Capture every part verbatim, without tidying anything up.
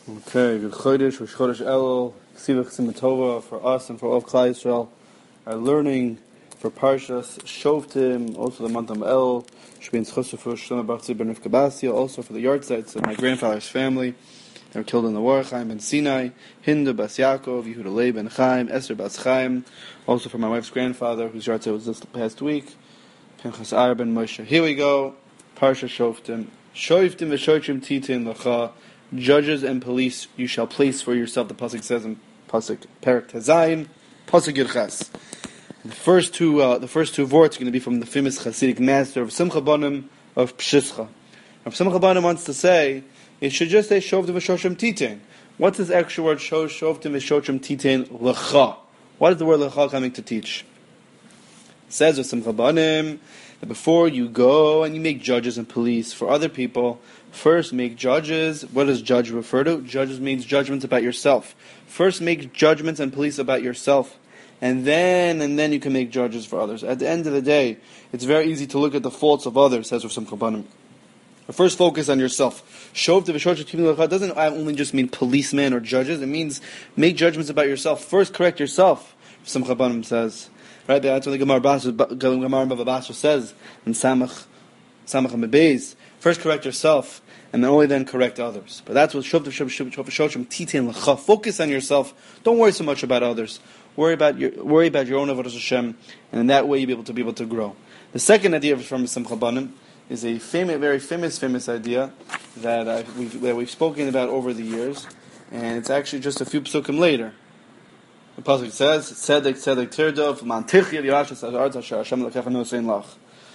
Okay, good Chodesh, Rosh Chodesh Elul, Ksivach Simatova for us and for all of Klal Yisrael. Our learning for Parshas Shoftim, also the month of Elul, Shbein Chosufur, Shlomo Bar Tzibur Nifka Basia, also for the yahrzeits of my grandfather's family. They were killed in the war, Chaim ben Sinai, Hinda Bas Yaakov, Yehuda Leib ben Chaim, Esther Bas Chaim, also for my wife's grandfather, whose yahrzeit was this past week, Pinchas Ar ben Moshe. Here we go, Parshas Shoftim. Shoftim v'shochim titin l'cha. Judges and police you shall place for yourself. The pasuk says in pasuk Perek Tezayin, pasuk Yirches. The first two, uh, the first two words are going to be from the famous Hasidic master of Simcha Banim of Pshischa. If Simcha Banim wants to say, it should just say Shoftim v'shochim titin. What's this extra word? Shoftim v'shochim titin l'cha. What is the word l'cha coming to teach? It says with Simcha Banim that before you go and you make judges and police for other people, first make judges. What does judge refer to? Judges means judgments about yourself. First make judgments and police about yourself. And then and then you can make judges for others. At the end of the day, it's very easy to look at the faults of others, says Rav Simcha Banim. First focus on yourself. Shoftim v'shochim titin l'cha doesn't only just mean policemen or judges. It means make judgments about yourself. First correct yourself, Rav Simcha Banim says. Right, that's what the Gemara Bava Basra says in Samach Samach Mebeis. First correct yourself, and then only then correct others. But that's what Shoftim v'shochim titin l'cha. Focus on yourself. Don't worry so much about others. Worry about your worry about your own avodas Hashem, and in that way you'll be able to be able to grow. The second idea from Simcha Banim is a famous, very famous, famous idea that I, we've, that we've spoken about over the years, and it's actually just a few psukim later. The pasuk says, "Tzedek, tzedek tirdov, mantichya v'yashas ha'aretz asher Hashem Elokecha nosein lach."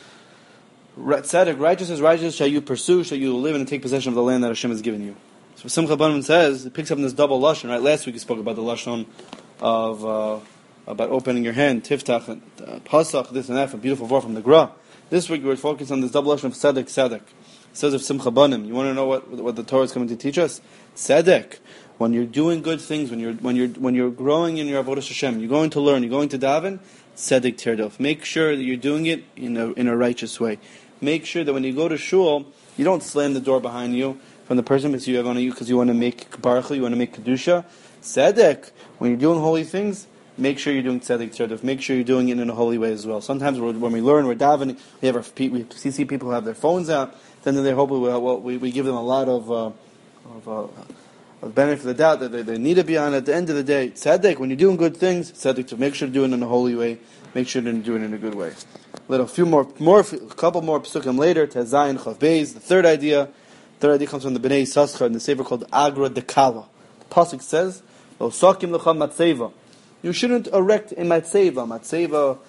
Tzedek, righteousness, righteousness shall you pursue, shall you live and take possession of the land that Hashem has given you. So Simcha Banim says, it picks up in this double lashon. Right, last week we spoke about the lashon of uh, about opening your hand, tiftach, uh, pasach, this and that, a beautiful word from the Gra. This week we're focused on this double lashon of tzedek, tzedek. It says of Simcha Banim. You want to know what what the Torah is coming to teach us? Tzedek. When you're doing good things, when you're when you're when you're growing in your avodas Hashem, you're going to learn, you're going to daven, tzedek tirdof. Make sure that you're doing it in a in a righteous way. Make sure that when you go to shul, you don't slam the door behind you from the person because you want to because you want to make baruch, you want to make kedusha. Tzedek. When you're doing holy things, make sure you're doing tzedek tirdof. Make sure you're doing it in a holy way as well. Sometimes when we learn, we're davening, we have our we see people who have their phones out. Then they hopefully well, we we give them a lot of uh, of. Uh, of benefit of the doubt that they, they need to be on. At the end of the day, tzedek, when you're doing good things, tzedek, to make sure to do it in a holy way, make sure to do it in a good way. Let a few more, more, a couple more psukim later, Tezayin Chav Beis, the third idea. The third idea comes from the Bnei Yissaschar in the sefer called Agra Dekala. The pasuk says, Lo sakim lecha matzeva. You shouldn't erect a matzeva. Matzeva,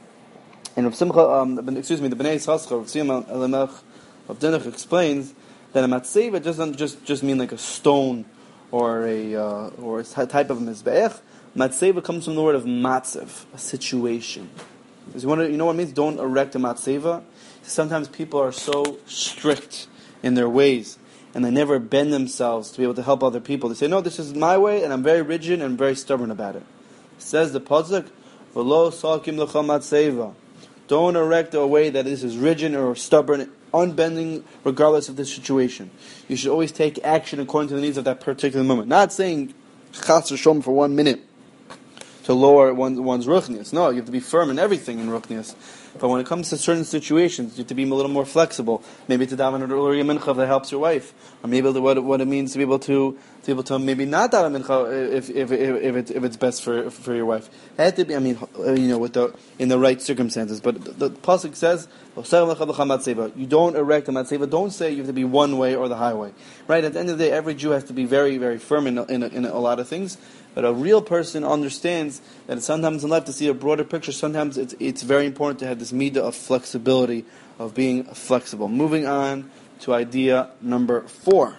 and Rav Simcha, um, excuse me, the Bnei Yissaschar, Rav Simon Elamech of Dinach explains that a matzeva doesn't just, just mean like a stone or a uh, or a type of mizbeach. Matzeva comes from the word of matzev, a situation. You, want to, you know what it means? Don't erect a matzeva. Sometimes people are so strict in their ways, and they never bend themselves to be able to help other people. They say, no, this is my way, and I'm very rigid and very stubborn about it. It says the pasuk, "V'lo sakim lecha matzeva." Don't erect a way that this is rigid or stubborn, unbending, regardless of the situation. You should always take action according to the needs of that particular moment. Not saying chas v'shom for one minute to lower one, one's ruchnius. No, you have to be firm in everything in ruchnius. But when it comes to certain situations, you have to be a little more flexible. Maybe to daven an earlier mincha that helps your wife, or maybe what what it means to be able to to be able to maybe not daven mincha if if if, if, it's, if it's best for for your wife. It had to be, I mean, you know, with the in the right circumstances. But the, the pasuk says, you don't erect a matzeva. Don't say you have to be one way or the highway. Right? At the end of the day, every Jew has to be very very firm in in a, in a lot of things. But a real person understands that sometimes in life, to see a broader picture, sometimes it's it's very important to have this midah of flexibility, of being flexible. Moving on to idea number four.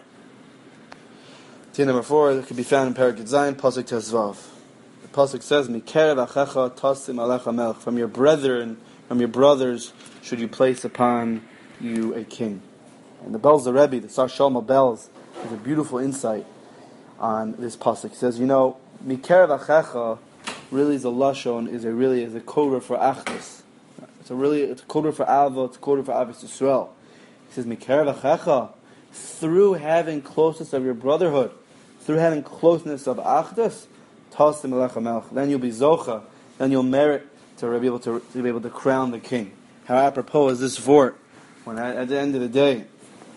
Idea number four that can be found in Perek Zayin, pasuk Tezvav. The pasuk says, "Mikerev achecha tasim alecha melech." From your brethren, from your brothers, should you place upon you a king. And the Belz the Rebbe, the Sar Shalma Belz, has a beautiful insight on this pasuk. He says, you know, Mikerev achecha really is a lashon, is a really is a coder for achdus. It's a really it's a coder for ava, it's a coder for Ahavas Yisrael. He says, Mikerev achecha, through having closeness of your brotherhood, through having closeness of Achdus, Tasim Melech HaMelech. Then you'll be Zocha, then you'll merit to be able to, to be able to crown the king. How apropos is this vort, when at, at the end of the day,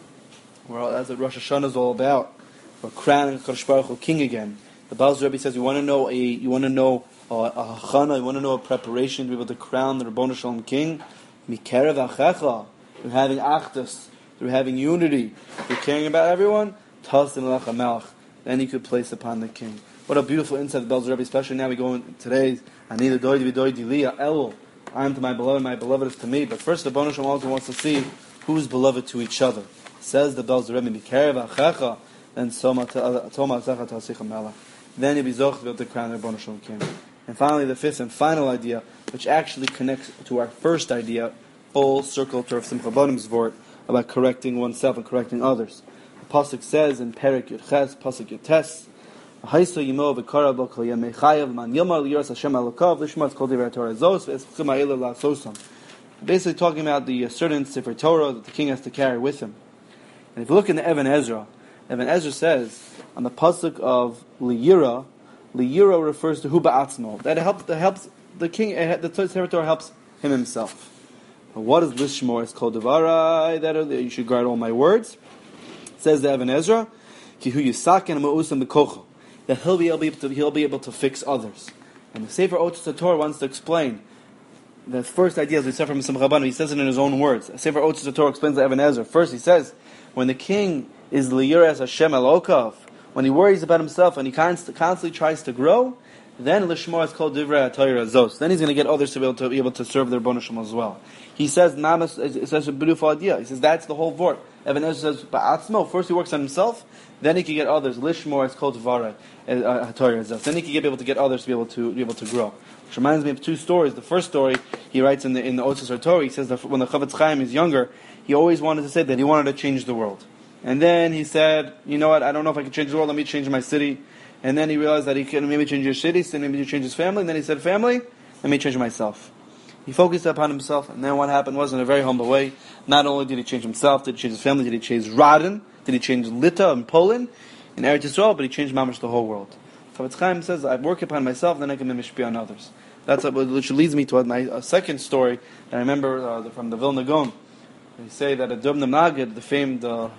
well, that's what Rosh Hashanah is all about. We're crowning Kadosh Baruch Hu king again. The Baal Rebbe says you want to know a you want to know a, a hachana, you want to know a preparation to be able to crown the Ribono Shel Olam king. Mikerev achecha, through having achdus, through having unity, through caring about everyone. Tasim Melech HaMelech. Then you could place upon the king. What a beautiful insight the Baal Rebbe, especially now we go in today's Ani l'doid v'doid li Elul. I am to my beloved, my beloved is to me. But first, the Ribono Shel Olam also wants to see who's beloved to each other. Says the Baal Rebbe, Mikerev achecha, then Toma Azecha Ta'asich Melech. Then you'll be zoch to be able to crown the Ribono Shel Olam king. And finally, the fifth and final idea, which actually connects to our first idea, full circle to Rav Simcha Bunnim's vort about correcting oneself and correcting others. The pasuk says in Perek Yud Ches, pasuk Yud Tes, "Haiso yimo v'kara bo kol yemei chayav man yomar liyoras Hashem Elokav lishmas kol divrei Torah zos v'eschim ha'ila la'asosam." Basically talking about the certain Sefer Torah that the king has to carry with him. And if you look in the Even Ezra, Even Ezra says on the pasuk of Liyira, Liyira refers to Hu Ba'atzmo. That helps. That helps the king. The Sefer Torah helps him himself. But what is Lishmor? It's called Devarai. That you should guard all my words. It says the Even Ezra, Ki Hu Yisaken Ma'usam B'Kocho. That he'll be able to he'll be able to fix others. And the Sefer Otzos Torah wants to explain the first idea, as we said from Simcha Bunim. He says it in his own words. The Sefer Otzos Torah explains the Even Ezra. First, he says when the king is Liyiras Hashem Elokav, when he worries about himself and he const- constantly tries to grow, then Lishmor is called Divrei HaTorah Zos. Then he's going to get others to be able to be able to serve their Ribono Shel Olam as well. He says, Namas, it's such a beautiful idea. He says that's the whole vort. Even Ezra says, Ba'atzmo, first he works on himself, then he can get others. Lishmor is called Divrei HaTorah Zos. Then he can be able to get others to be able to be able to grow. Which reminds me of two stories. The first story he writes in the in the Otzos Torah. He says that when the Chavetz Chaim is younger, he always wanted to say that he wanted to change the world. And then he said, you know what, I don't know if I can change the world, let me change my city. And then he realized that he can maybe change his city, so maybe he change his family. And then he said, family, let me change myself. He focused upon himself, and then what happened was, in a very humble way, not only did he change himself, did he change his family, did he change Radin, did he change Lita in Poland, in Eretz Yisrael, but he changed mamash the whole world. Chavetz Chaim says, I work upon myself, then I can mishpia on others. That's what, which leads me to my uh, second story that I remember uh, from the Vilna Gaon. They say that at Dubna Magid, the famed uh,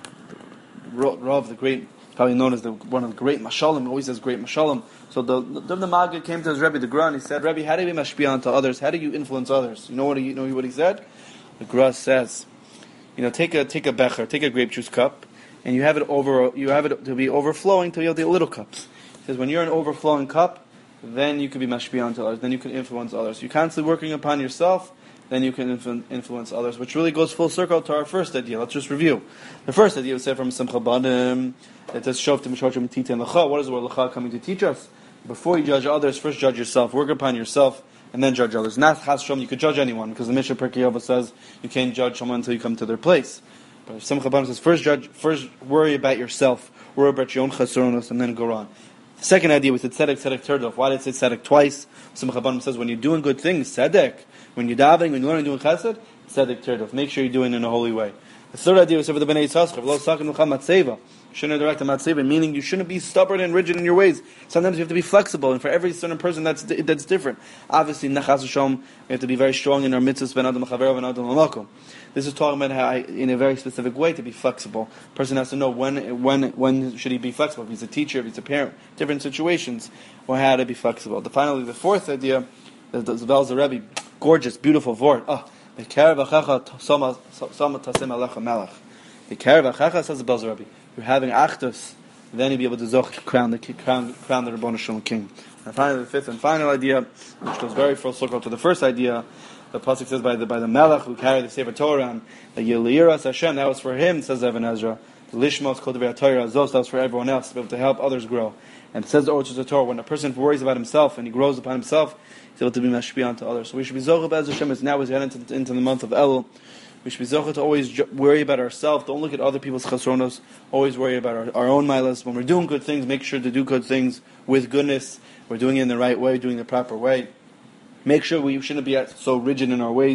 Rav, the great, probably known as the, one of the great Mashalim, always says great Mashalim. So the Dubna Magid came to his Rebbe, the Gra, and he said, Rebbe, how do you mashpia onto others? How do you influence others? You know what he, you know what he said? The Gra says, you know, take a take a becher, take a grape juice cup, and you have it over, you have it to be overflowing till you have the little cups. He says, when you're an overflowing cup, then you can be mashpia onto others, then you can influence others. You're constantly working upon yourself, then you can influ- influence others, which really goes full circle to our first idea. Let's just review. The first idea was said from Simcha Bunim. It says, Shoftim Mishorchim Tita and Lecha. What is the word Lecha coming to teach us? Before you judge others, first judge yourself. Work upon yourself, and then judge others. Not Chas Shalom, you could judge anyone, because the Mishnah Pirkei Avos says you can't judge someone until you come to their place. But Simcha Bunim says, first judge, first worry about yourself, worry about your own chasronos, and then go on. The second idea was tzedek, tzedek, terdov. Why did it say tzedek twice? Simcha Bunim says, when you're doing good things, tzedek. When you're davening, when you're learning doing chesed, tzedek terdov. Make sure you're doing it in a holy way. The third idea was for the Bnei Yisachar, lo sakin l'cha matzeva. You shouldn't direct a matzeva, meaning you shouldn't be stubborn and rigid in your ways. Sometimes you have to be flexible, and for every certain person, that's that's different. Obviously, nachas v'shalom, we have to be very strong in our mitzvahs, ben adam l'chaver, ben adam l'makom. This is talking about how, I, in a very specific way, to be flexible. A person has to know when when when should he be flexible. If he's a teacher, if he's a parent, different situations, or how to be flexible. The, finally, the fourth idea, the Zvel Rebbe, gorgeous, beautiful vort. Oh, the Kerev Achecha Soma Tasim Alecha Melech. The Kerev Achecha, says the Zvel Rebbe, you're having Achdus, then you'll be able to zoch crown the crown crown the Ribono Shel Olam king. And finally, the fifth and final idea, which goes very full circle to the first idea. The pasuk says by the by the Melech who carried the Sefer Torah, the Yeliras Hashem, that was for him, says Even Ezra. The Lishmos called the Torah Zos, that was for everyone else, to be able to help others grow. And it says the Otzos Torah, when a person worries about himself and he grows upon himself, he's able to be mashpia onto others. So we should be zochah b'ez Hashem, as now as we head into, into the month of Elul. We should be zochah to always ju- worry about ourselves. Don't look at other people's chasronos. Always worry about our, our own milas. When we're doing good things, make sure to do good things with goodness. We're doing it in the right way, doing it the proper way. Make sure we shouldn't be so rigid in our ways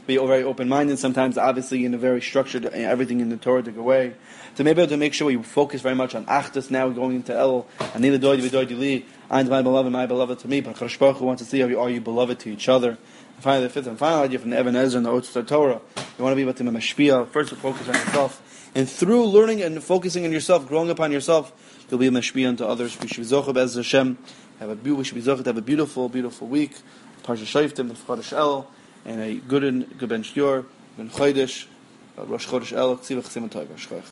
be very open-minded. Sometimes, obviously, in a very structured, everything in the Torah to go away. To maybe able to make sure we focus very much on Achdus now, going into El, and neither doy v'doy li, and my beloved, my beloved to me. But Kadosh Baruch Hu wants to see are you, are you beloved to each other. And finally, the fifth and final idea from the Eben Ezra and the Otzar Torah, you want to be able to be mashpia. First, to focus on yourself, and through learning and focusing on yourself, growing upon yourself, you'll be a mashpia unto others. We should be zocheh be'ez Hashem. Have a we should be zocheh to have a beautiful, beautiful week. Parsha Shoftim, Chodesh El, and a good good ben Shiur, ben Chodesh, Rosh Chodesh El, Tzivach Simon Tov.